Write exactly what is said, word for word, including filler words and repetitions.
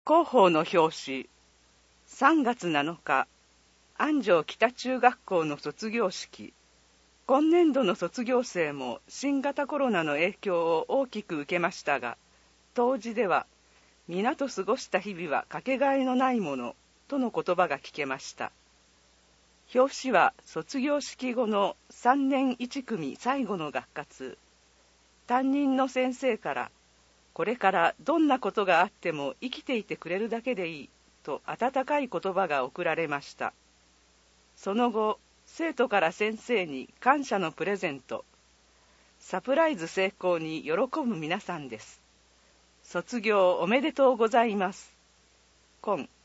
広報の表紙、さんがつなのか、安城北中学校の卒業式。今年度の卒業生も新型コロナの影響を大きく受けましたが、当時では、皆と過ごした日々はかけがえのないものとの言葉が聞けました。表紙は卒業式後のさんねんいち組最後の学活。担任の先生から、これからどんなことがあっても生きていてくれるだけでいいと温かい言葉が贈られました。その後、生徒から先生に感謝のプレゼント。サプライズ成功に喜ぶ皆さんです。卒業おめでとうございます。今